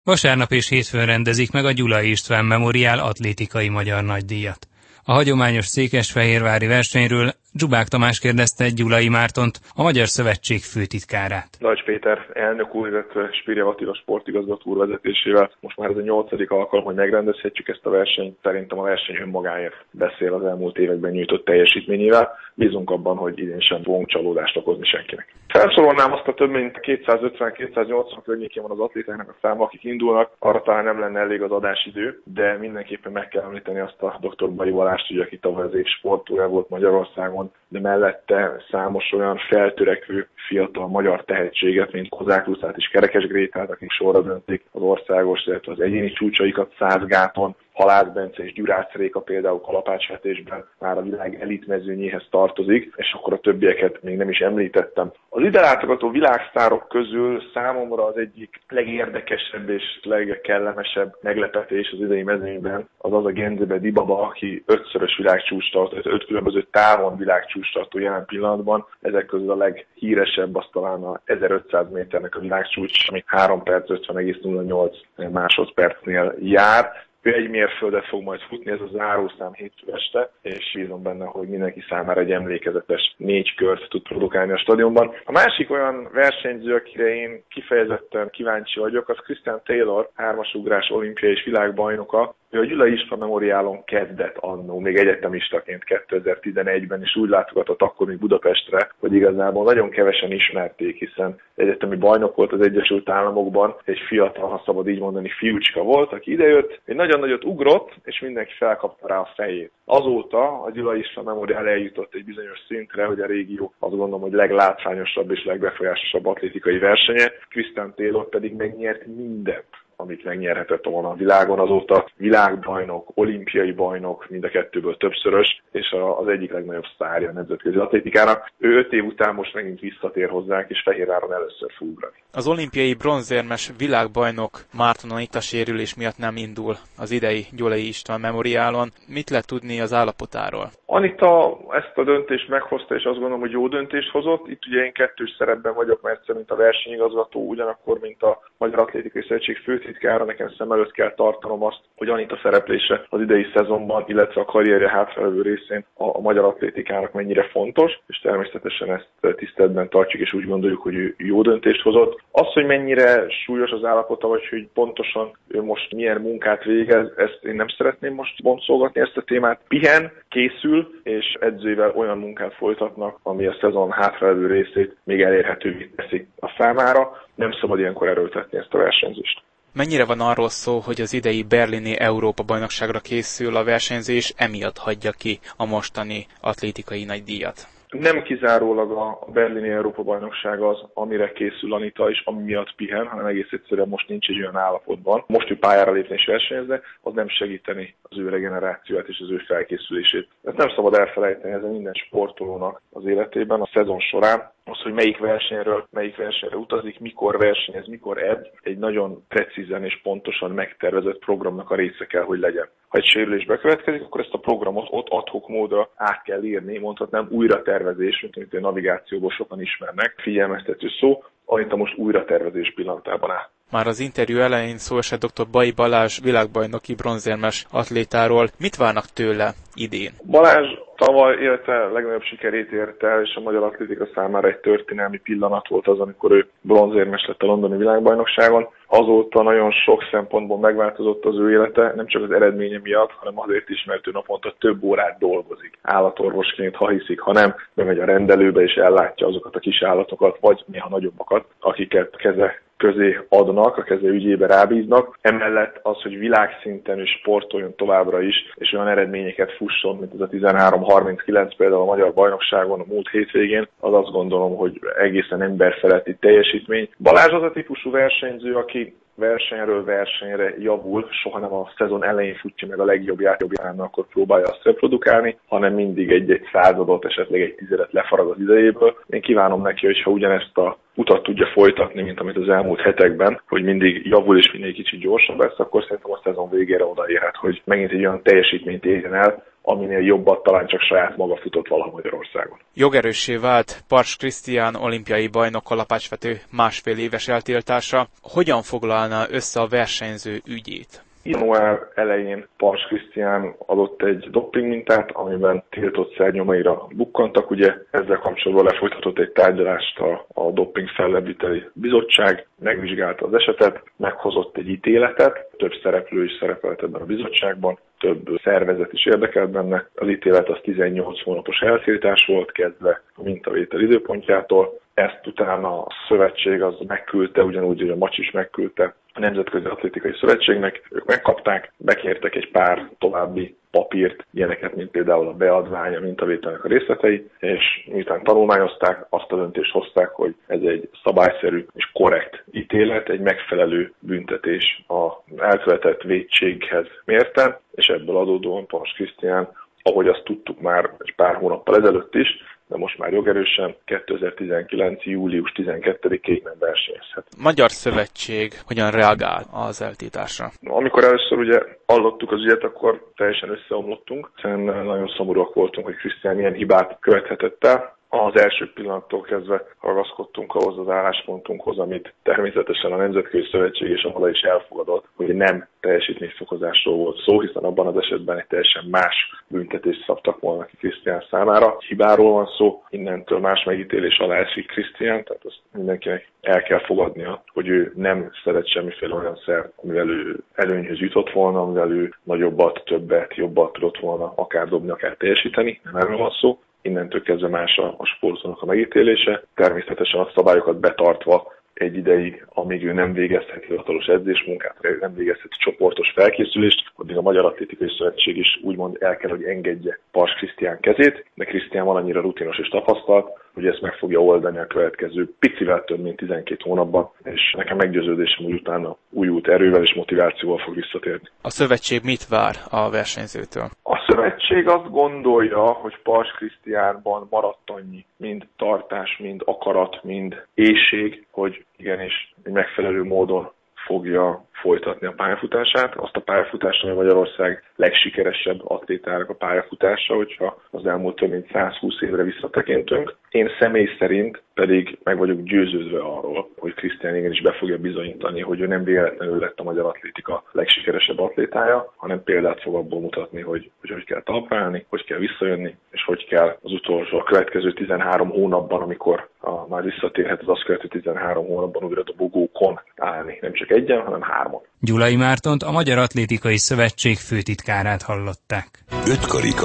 Vasárnap és hétfőn rendezik meg a Gyulai István Memoriál atlétikai magyar nagydíjat. A hagyományos székesfehérvári versenyről Dzsubák Tamás kérdezte Gyulai Mártont, a Magyar Szövetség főtitkárát. Nagy Péter elnök úr, illetve Spirjev Attila sportigazgató úr vezetésével most már ez a 8. alkalom, hogy megrendezhetjük ezt a versenyt. Szerintem a verseny önmagáért beszél az elmúlt években nyújtott teljesítményével. Bízunk abban, hogy idén sem fogunk csalódást okozni senkinek. Felsorolnám azt a több mint 250-280 környékén van az atlétáknak a száma, akik indulnak, arra talán nem lenne elég az adásidő, de mindenképpen meg kell említeni azt a dr. Bali Balást, aki tavaly az év sportolója volt Magyarországon, de mellette számos olyan feltörekvő fiatal magyar tehetséget, mint Kozák Luszát és Kerekes Grétát, akik sorra döntik az országos, illetve az egyéni csúcsaikat 100 gáton. Halász Bence és Gyurász Réka például kalapácsvetésben már a világ elitmezőnyéhez tartozik, és akkor a többieket még nem is említettem. Az ide látogató világsztárok közül számomra az egyik legérdekesebb és legkellemesebb meglepetés az idei mezőnyben az a Genzebe Dibaba, aki 5-szörös világcsúcstartó, 5 különböző távon világcsúcstartó jelen pillanatban. Ezek közül a leghíresebb az talán a 1500 méternek a világcsúcs, ami 3 perc 50,08 másodpercnél jár. Ő egy mérföldet fog majd futni, ez a zárószám hétfő este, és bízom benne, hogy mindenki számára egy emlékezetes 4 kört tud produkálni a stadionban. A másik olyan versenyző, akire én kifejezetten kíváncsi vagyok, az Christian Taylor, 3-as ugrás olimpiai és világbajnoka. Ő a Gyulai István Memoriálon kezdett annó, még egyetemistaként 2011-ben, és úgy látogatott akkor még Budapestre, hogy igazából nagyon kevesen ismerték, hiszen egyetemi bajnok volt az Egyesült Államokban, egy fiatal, ha szabad így mondani, fiúcska volt, aki idejött, egy nagyon nagyot ugrott, és mindenki felkapta rá a fejét. Azóta a Gyulai István Memoriál eljutott egy bizonyos szintre, hogy a régió azt gondolom, hogy leglátványosabb és legbefolyásosabb atlétikai versenye, Christian Taylor pedig megnyert mindent, amit megnyerhetett volna a világon, azóta világbajnok, olimpiai bajnok, mind a kettőből többszörös, és az egyik legnagyobb sztárja a nemzetközi atlétikának. Ő 5 év után most megint visszatér hozzánk, és Fehérváron először fog ugrani. Az olimpiai bronzérmes világbajnok Márton Anita sérülés miatt nem indul az idei Gyulai István Memoriálon. Mit lehet tudni az állapotáról? Anita ezt a döntést meghozta, és azt gondolom, hogy jó döntést hozott. Itt ugye én kettős szerepben vagyok, mert mint a versenyigazgató, ugyanakkor, mint a Magyar Atlétikai Szövetség főtitkára, nekem szem előtt kell tartanom azt, hogy Anita szereplése az idei szezonban, illetve a karrierje hátralévő részén a magyar atlétikának mennyire fontos, és természetesen ezt tiszteletben tartjuk, és úgy gondoljuk, hogy ő jó döntést hozott. Az, hogy mennyire súlyos az állapota, vagy hogy pontosan ő most milyen munkát végez, ezt én nem szeretném most boncolgatni ezt a témát. Pihen, készül, és edzőivel olyan munkát folytatnak, ami a szezon hátralévő részét még elérhetővé teszi a számára. Nem szabad ilyenkor erőltetni ezt a versenyzést. Mennyire van arról szó, hogy az idei berlini Európa-bajnokságra készül a versenyzés, emiatt hagyja ki a mostani atlétikai nagydíjat? Nem kizárólag a berlini Európa-bajnokság az, amire készül Anita, és ami miatt pihen, hanem egész egyszerűen most nincs egy olyan állapotban. Most ő pályára lépni és versenyezni, az nem segíteni az ő regenerációját és az ő felkészülését. Ezt nem szabad elfelejteni, ez minden sportolónak az életében, a szezon során. Az, hogy melyik versenyre utazik, mikor versenyez, mikor edz, egy nagyon precízen és pontosan megtervezett programnak a része kell, hogy legyen. Ha egy sérülés bekövetkezik, akkor ezt a programot ott ad hoc módra át kell írni, mondhatnám újratervezés, mint amit a navigációból sokan ismernek, figyelmeztető szó, Anita most újratervezés pillanatában áll. Már az interjú elején szó esett dr. Bai Balázs világbajnoki bronzérmes atlétáról. Mit várnak tőle idén? Balázs tavaly élete legnagyobb sikerét ért el, és a magyar atlétika számára egy történelmi pillanat volt az, amikor ő bronzérmes lett a londoni világbajnokságon. Azóta nagyon sok szempontból megváltozott az ő élete, nem csak az eredménye miatt, hanem azért is, mert ő naponta több órát dolgozik. Állatorvosként, ha hiszik, ha nem, bemegy a rendelőbe és ellátja azokat a kis állatokat, vagy néha nagyobbakat, akiket keze közé adnak, a keze ügyébe rábíznak. Emellett az, hogy világszinten ő sportoljon továbbra is, és olyan eredményeket fusson, mint ez a 13:39 például a magyar bajnokságon a múlt hétvégén, az azt gondolom, hogy egészen emberfeletti teljesítmény. Balázs az a típusú versenyző, aki versenyről versenyre javul, soha nem a szezon elején futja meg a legjobbját, akkor próbálja azt reprodukálni, hanem mindig egy századot, esetleg egy tizedet lefarag az idejéből. Én kívánom neki, hogy ha ugyanezt a utat tudja folytatni, mint amit az elmúlt hetekben, hogy mindig javul és mindig kicsit gyorsabb lesz, akkor szerintem a szezon végére odaérhet, hogy megint egy olyan teljesítményt érjen el, aminél jobbat talán csak saját maga futott valaha Magyarországon. Jogerőssé vált Pars Krisztián olimpiai bajnok kalapácsvető másfél éves eltiltása. Hogyan foglalná össze a versenyző ügyét? Január elején Pars Krisztián adott egy doping mintát, amiben tiltott szernyomaira bukkantak. Ugye ezzel kapcsolatban lefolytatott egy tárgyalást a doping fellebbviteli bizottság, megvizsgálta az esetet, meghozott egy ítéletet, több szereplő is szerepelt ebben a bizottságban, több szervezet is érdekelt benne. Az ítélet az 18 hónapos eltiltás volt, kezdve a mintavétel időpontjától. Ezt utána a szövetség az megküldte, ugyanúgy, hogy a Macs is megküldte a Nemzetközi Atlétikai Szövetségnek. Ők megkapták, bekértek egy pár további papírt, ilyeneket, mint például a beadvány, a mintavételnek a részletei, és miután tanulmányozták, azt a döntést hozták, hogy ez egy szabályszerű és korrekt ítélet, egy megfelelő büntetés az elkövetett vétséghez mérten, és ebből adódóan Pars Krisztián, ahogy azt tudtuk már egy pár hónappal ezelőtt is, de most már jogerősen 2019. július 12-ig nem versenyezhet. Magyar Szövetség hogyan reagált az eltiltásra? Amikor először ugye hallottuk az ügyet, akkor teljesen összeomlottunk, hiszen nagyon szomorúak voltunk, hogy Krisztián ilyen hibát követhetett el. Az első pillanattól kezdve ragaszkodtunk ahhoz az álláspontunkhoz, amit természetesen a Nemzetközi Szövetség és a MADA is elfogadott, hogy nem teljesítményfokozásról volt szó, hiszen abban az esetben egy teljesen más büntetést szabtak volna ki Krisztián számára. Hibáról van szó, innentől más megítélés alá esik Krisztián, tehát azt mindenkinek el kell fogadnia, hogy ő nem szeret semmiféle olyan szert, amivel ő előnyhöz jutott volna, amivel ő nagyobbat, többet, jobbat tudott volna akár dobni, akár teljesíteni, nem erről van szó. Innentől kezdve más a sportolónak a megítélése, természetesen a szabályokat betartva egy ideig, amíg ő nem végezhet hivatalos edzésmunkát, nem végezhet csoportos felkészülést, addig a Magyar Atlétikai Szövetség is úgymond el kell, hogy engedje Pars Krisztián kezét, de Krisztián van annyira rutinos és tapasztalt, hogy ezt meg fogja oldani a következő picivel több mint 12 hónapban, és nekem meggyőződésem, hogy utána újult erővel és motivációval fog visszatérni. A szövetség mit vár a versenyzőtől? A szövetség azt gondolja, hogy Pars Krisztiánban maradt annyi, mind tartás, mind akarat, mind éhség, hogy igenis egy megfelelő módon fogja folytatni a pályafutását. Azt a pályafutást, ami Magyarország legsikeresebb atlétának a pályafutása, hogyha az elmúlt több mint 120 évre visszatekintünk. Én személy szerint pedig meg vagyok győződve arról, hogy Krisztián igenis be fogja bizonyítani, hogy ő nem véletlenül lett a magyar atlétika legsikeresebb atlétája, hanem példát fog abból mutatni, hogy kell talpra állni, hogy kell visszajönni, és hogy kell az utolsó, a következő 13 hónapban, amikor már visszatérhet, az azt követő 13 hónapban újra dobogókon állni. Nem csak egyen, hanem 3. Gyulai Mártont, a Magyar Atlétikai Szövetség főtitkárát hallották. 5 karika.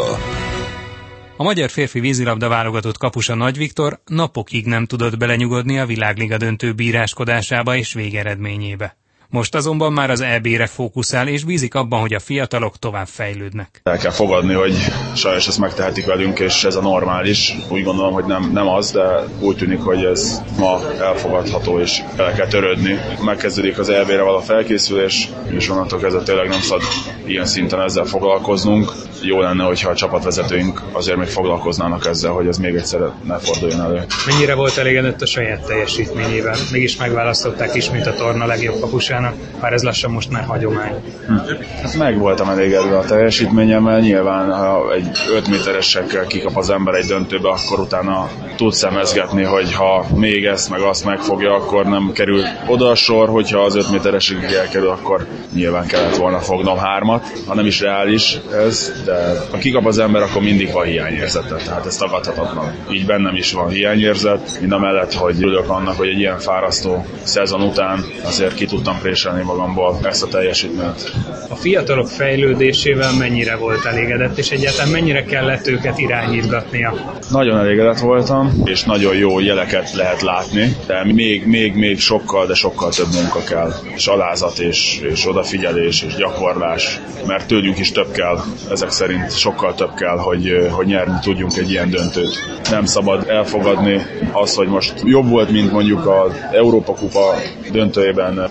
A magyar férfi vízilabda válogatott kapusa Nagy Viktor napokig nem tudott belenyugodni a világliga döntő bíráskodásába és végeredményébe. Most azonban már az EB-re fókuszál, és bízik abban, hogy a fiatalok tovább fejlődnek. El kell fogadni, hogy sajnos ezt megtehetik velünk, és ez a normális. Úgy gondolom, hogy nem az, de úgy tűnik, hogy ez ma elfogadható, és el kell törődni. Megkezdődik az EB-re való felkészülés, és onnantól kezdve tényleg nem szabad ilyen szinten ezzel foglalkoznunk. Jó lenne, hogyha a csapatvezetőink azért még foglalkoznának ezzel, hogy ez még egyszer ne forduljon elő. Mennyire volt elégedett a saját teljesítményével? Mégis megválasztották ismét a torna legjobb kapusának, bár ez lassan most már hagyomány. Hát meg voltam elégedve a teljesítményemmel, nyilván ha egy 5 méteresekkel kikap az ember egy döntőbe, akkor utána tud szemezgetni, hogy ha még ezt meg azt megfogja, akkor nem kerül oda a sor, hogyha az 5 méteresig elkerül, akkor nyilván kellett volna fognom 3-at, ha nem is reális ez, de ha kikap az ember, akkor mindig van hiányérzete, tehát ez tagadhatatlan. Így bennem is van hiányérzet, mind a mellett, hogy örülök annak, hogy egy ilyen fárasztó szezon után azért ki tudtam préselni magamból ezt a teljesítményt. A fiatalok fejlődésével mennyire volt elégedett, és egyáltalán mennyire kellett őket irányítgatnia? Nagyon elégedett voltam, és nagyon jó jeleket lehet látni, de még sokkal, de sokkal több munka kell, és alázat, és odafigyelés, és gyakorlás, mert tőlünk is több kell, ezek szerint sokkal több kell, hogy nyerni tudjunk egy ilyen döntőt. Nem szabad elfogadni azt, hogy most jobb volt, mint mondjuk az Európa Kupa döntőjében Rijekában,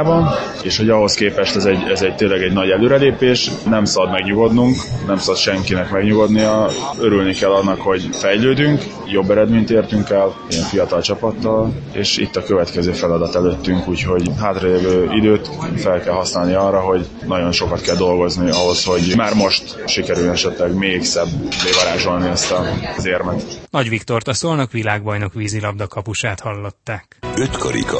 Angliában, és hogy ahhoz képest ez egy tényleg egy nagy előrelépés, nem szabad megnyugodnunk, nem szabad senkinek megnyugodnia, örülni kell annak, hogy fejlődünk, jobb eredményt értünk el, ilyen fiatal csapattal, és itt a következő feladat előttünk, úgyhogy hátralévő időt fel kell használni arra, hogy nagyon sokat kell dolgozni ahhoz, hogy már most sikerül esetleg még szebbé varázsolni ezt az érmet. Nagy Viktort, a Szolnok világbajnok vízilabda kapusát hallották. 5 karika.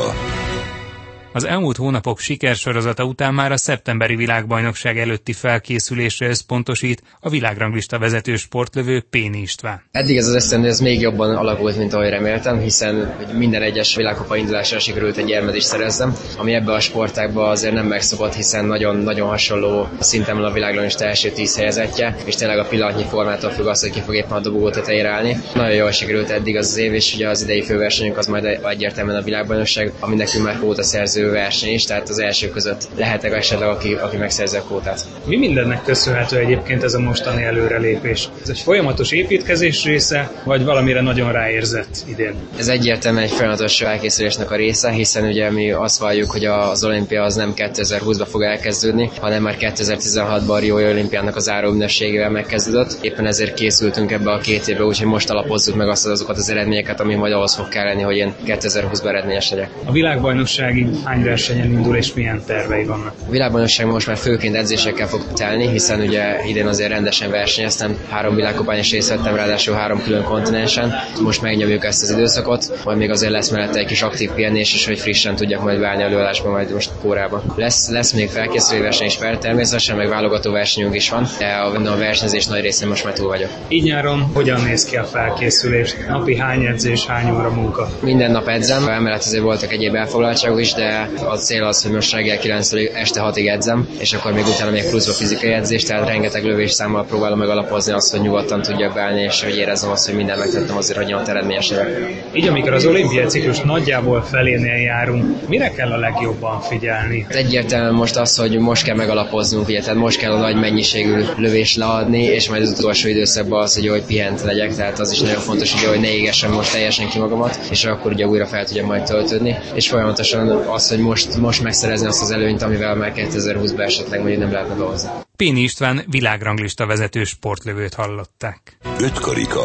Az elmúlt hónapok sikersorozata után már a szeptemberi világbajnokság előtti felkészülésre összpontosít a világranglista vezető sportlövő Péni István. Eddig ez az esztendő még jobban alakult, mint ahogy reméltem, hiszen minden egyes világkupa indulásra sikerült egy érmet is szereznem, ami ebbe a sportágban azért nem megszokott, hiszen nagyon hasonló szinten van a világranglista első 10 helyezettje, és tényleg a pillanatnyi formától függ az, hogy ki fog éppen a dobogó tetejére állni. Nagyon jól sikerült eddig az év, és ugye az idei főversenyünk az majd egyértelműen a világbajnokság, ami nekünk már kvótaszerző verseny is, tehát az első között lehetek esetleg, aki megszerzi a kvótát. Mi mindennek köszönhető egyébként ez a mostani előrelépés? Ez egy folyamatos építkezés része, vagy valamire nagyon ráérzett idén? Ez egyértelműen egy folyamatos elkészülésnek a része, hiszen ugye mi azt valljuk, hogy az olimpia az nem 2020-ban fog elkezdődni, hanem már 2016-ban a Riói olimpiának az záróünnepségével megkezdődött. Éppen ezért készültünk ebbe a 2 évbe, úgyhogy most alapozzuk meg azokat az eredményeket, ami majd ahhoz fog kelleni, hogy én 2020-ban eredményes legyek. A világbajnoksági hány versenyen indul és milyen tervei vannak? A világbajnokság most már főként edzésekkel fog telni, hiszen ugye idén azért rendesen versenyeztem, 3 világkupán is részt vettem, ráadásul 3 külön kontinensen. Most megnyomjuk ezt az időszakot, majd még azért lesz mellette egy kis aktív pihenés, és hogy frissen tudjak majd válni előadásban majd most kórában. Lesz még felkészülő verseny is természetesen, meg válogató versenyünk is van, de a versenyzés nagy részén most már túl vagyok. Így nyáron hogyan néz ki a felkészülés? Napi hány edzés, hány óra munka? Minden nap edzem, emellett azért voltak egyéb elfoglaltságok is, de a cél az, hogy most reggel 9-től este 6-ig edzem, és akkor még utána még pluszba fizikai edzés, tehát rengeteg lövésszámmal próbálom megalapozni azt, hogy nyugodtan tudjak beállni, és hogy érezzem azt, hogy mindent megtettem azért, hogy nyilván eredményes legyek. Így amikor az olimpiai ciklus nagyjából felénél járunk, mire kell a legjobban figyelni? Egyértelműen most az, hogy most kell megalapoznunk, ugye, tehát most kell a nagy mennyiségű lövést leadni, és majd az utolsó időszakban az, hogy pihent legyek, tehát az is nagyon fontos, ugye, hogy ne égessem most teljesen ki magamat, és akkor ugye újra fel tudjam majd töltődni, és folyamatosan az, hogy most megszerezni azt az előnyt, amivel már 2020-ban esetleg mondjuk nem lehetne dolgozni. Péni István világranglista vezető sportlövőt hallották. 5 karika.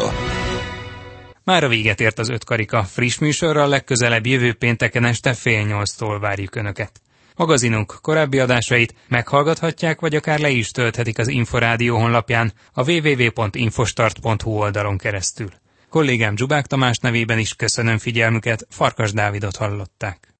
Már a véget ért az 5 karika. Friss műsorral legközelebb jövő pénteken este 7:30-tól várjuk Önöket. Magazinunk korábbi adásait meghallgathatják, vagy akár le is tölthetik az Inforádió honlapján a www.infostart.hu oldalon keresztül. Kollégám Zsubák Tamás nevében is köszönöm figyelmüket, Farkas Dávidot hallották.